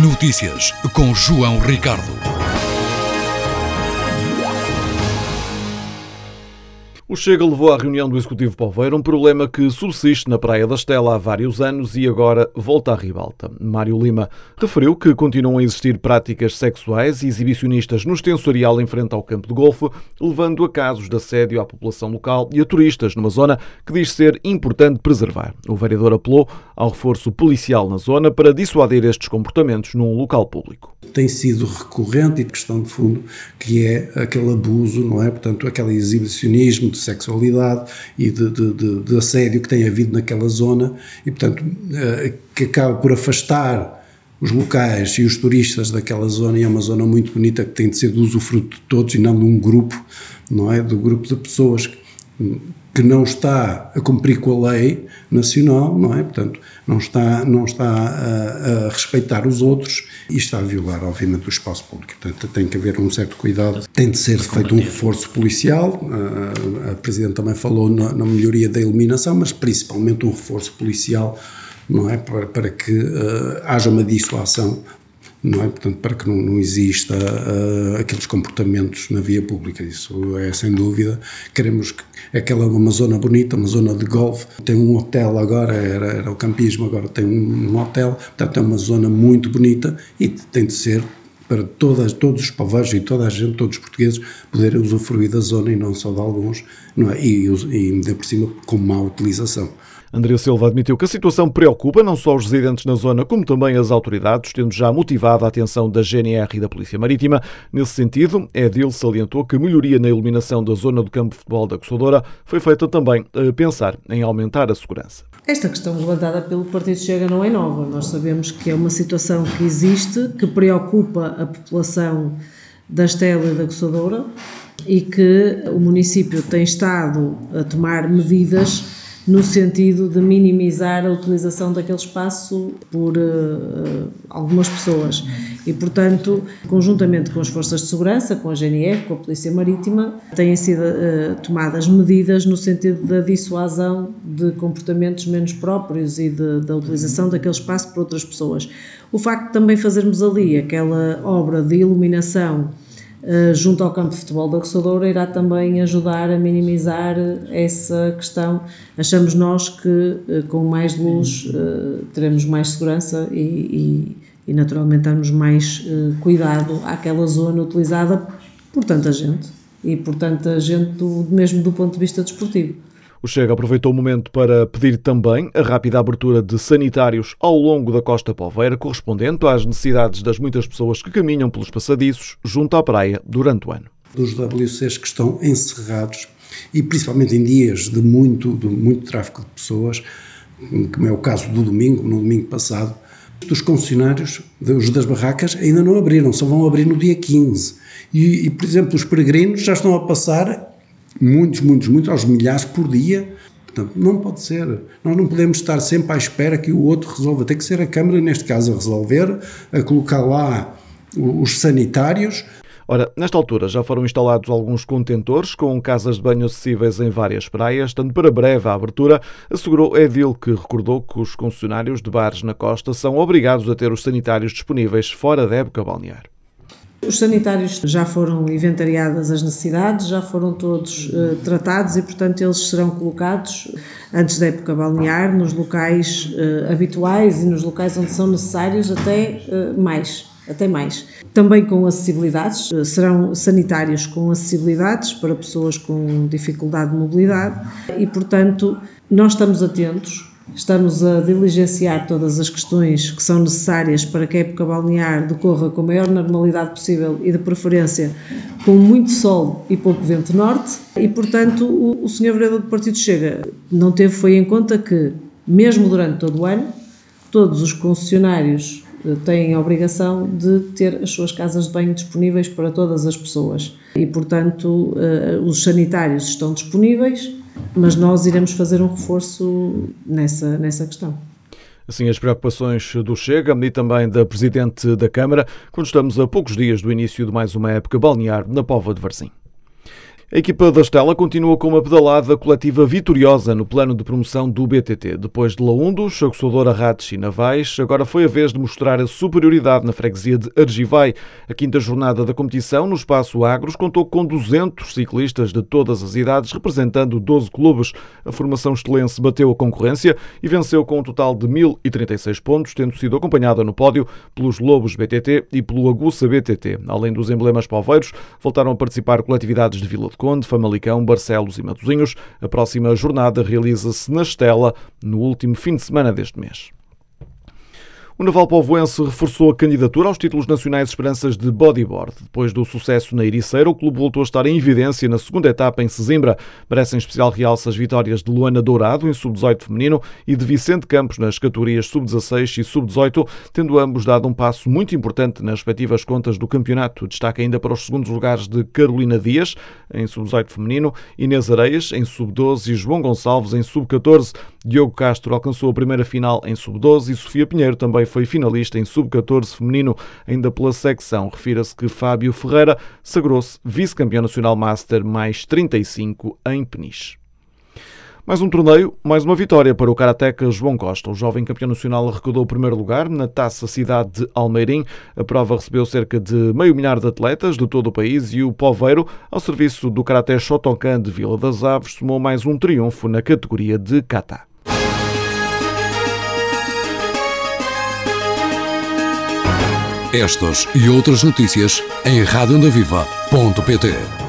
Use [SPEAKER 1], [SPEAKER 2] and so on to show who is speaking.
[SPEAKER 1] Notícias com João Ricardo. O Chega levou à reunião do Executivo Poveiro um problema que subsiste na Praia da Estela há vários anos e agora volta à ribalta. Mário Lima referiu que continuam a existir práticas sexuais e exibicionistas no extensorial em frente ao campo de golfe, levando a casos de assédio à população local e a turistas numa zona que diz ser importante preservar. O vereador apelou ao reforço policial na zona para dissuadir estes comportamentos num local público.
[SPEAKER 2] Tem sido recorrente e questão de fundo, que é aquele abuso, não é? Portanto, aquele exibicionismo de sexualidade e de assédio que tem havido naquela zona e, portanto, que acaba por afastar os locais e os turistas daquela zona, e é uma zona muito bonita que tem de ser do usufruto de todos e não de um grupo, não é? Do grupo de pessoas que não está a cumprir com a lei nacional, não é? Portanto, não está a respeitar os outros e está a violar, obviamente, o espaço público. Portanto, tem que haver um certo cuidado. Tem de ser feito um reforço policial. A Presidente também falou na melhoria da iluminação, mas principalmente um reforço policial, não é? Para que haja uma dissuasão, não é? Portanto, para que não exista aqueles comportamentos na via pública. Isso é sem dúvida. Queremos que aquela uma zona bonita, uma zona de golfe, tem um hotel agora, era o campismo, agora tem um hotel, portanto é uma zona muito bonita e tem de ser para todos os poveiros e toda a gente, todos os portugueses, poderem usufruir da zona e não só de alguns, não é? E ainda por cima com má utilização.
[SPEAKER 1] André Silva admitiu que a situação preocupa não só os residentes na zona, como também as autoridades, tendo já motivado a atenção da GNR e da Polícia Marítima. Nesse sentido, Edil salientou que a melhoria na iluminação da zona do campo de futebol da Coçadora foi feita também a pensar em aumentar a segurança.
[SPEAKER 3] Esta questão levantada pelo Partido Chega não é nova. Nós sabemos que é uma situação que existe, que preocupa a população da Estela e da Coçadora e que o município tem estado a tomar medidas no sentido de minimizar a utilização daquele espaço por algumas pessoas. E, portanto, conjuntamente com as forças de segurança, com a GNR, com a Polícia Marítima, têm sido tomadas medidas no sentido da dissuasão de comportamentos menos próprios e da utilização daquele espaço por outras pessoas. O facto de também fazermos ali aquela obra de iluminação junto ao campo de futebol da Coçadora irá também ajudar a minimizar essa questão. Achamos nós que com mais luz teremos mais segurança e naturalmente darmos mais cuidado àquela zona utilizada por tanta gente e por tanta gente mesmo do ponto de vista desportivo.
[SPEAKER 1] O Chega aproveitou o momento para pedir também a rápida abertura de sanitários ao longo da Costa Poveira, correspondente às necessidades das muitas pessoas que caminham pelos passadiços junto à praia durante o ano.
[SPEAKER 2] Dos WCs que estão encerrados e principalmente em dias de muito tráfego de pessoas, como é o caso do domingo, no domingo passado, os concessionários, os das barracas, ainda não abriram, só vão abrir no dia 15. E por exemplo, os peregrinos já estão a passar muitos, aos milhares por dia. Portanto, não pode ser. Nós não podemos estar sempre à espera que o outro resolva. Tem que ser a Câmara, neste caso, a resolver, a colocar lá os sanitários.
[SPEAKER 1] Ora, nesta altura já foram instalados alguns contentores com casas de banho acessíveis em várias praias, tanto para breve a abertura, assegurou Edil, que recordou que os concessionários de bares na costa são obrigados a ter os sanitários disponíveis fora da época balnear.
[SPEAKER 3] Os sanitários já foram inventariadas as necessidades, já foram todos tratados e, portanto, eles serão colocados antes da época balnear nos locais habituais e nos locais onde são necessários até mais. Também com acessibilidades, serão sanitários com acessibilidades para pessoas com dificuldade de mobilidade e, portanto, nós estamos atentos. Estamos a diligenciar todas as questões que são necessárias para que a época balnear decorra com a maior normalidade possível e, de preferência, com muito sol e pouco vento norte. E, portanto, o Sr. Vereador do Partido Chega não foi em conta que, mesmo durante todo o ano, todos os concessionários têm a obrigação de ter as suas casas de banho disponíveis para todas as pessoas. E, portanto, os sanitários estão disponíveis, mas nós iremos fazer um reforço nessa questão.
[SPEAKER 1] Assim, as preocupações do Chega e também da Presidente da Câmara, quando estamos a poucos dias do início de mais uma época balnear na Póvoa de Varzim. A equipa da Estela continua com uma pedalada coletiva vitoriosa no plano de promoção do BTT. Depois de Laundos, Aguçadora, Rates e Navais, agora foi a vez de mostrar a superioridade na freguesia de Argivai. A quinta jornada da competição, no Espaço Agros, contou com 200 ciclistas de todas as idades, representando 12 clubes. A formação estelense bateu a concorrência e venceu com um total de 1036 pontos, tendo sido acompanhada no pódio pelos Lobos BTT e pelo Aguça BTT. Além dos emblemas poveiros, voltaram a participar coletividades de Vila de Conde, Famalicão, Barcelos e Matosinhos. A próxima jornada realiza-se na Estela, no último fim de semana deste mês. O Naval Povoense reforçou a candidatura aos títulos nacionais Esperanças de bodyboard. Depois do sucesso na Ericeira, o clube voltou a estar em evidência na segunda etapa em Sesimbra. Merecem especial realce as vitórias de Luana Dourado em sub-18 feminino e de Vicente Campos nas categorias sub-16 e sub-18, tendo ambos dado um passo muito importante nas respectivas contas do campeonato. Destaque ainda para os segundos lugares de Carolina Dias, em sub-18 feminino, Inês Areias, em sub-12 e João Gonçalves, em sub-14. Diogo Castro alcançou a primeira final em sub-12 e Sofia Pinheiro também foi finalista em sub-14 feminino. Ainda pela secção, refira-se que Fábio Ferreira sagrou-se vice-campeão nacional Master mais 35 em Peniche. Mais um torneio, mais uma vitória para o karateca João Costa. O jovem campeão nacional arrecadou o primeiro lugar na Taça Cidade de Almeirim. A prova recebeu cerca de 500 de atletas de todo o país e o Poveiro, ao serviço do Karaté Shotokan de Vila das Aves, somou mais um triunfo na categoria de kata.
[SPEAKER 4] Estas e outras notícias em radioondaviva.pt.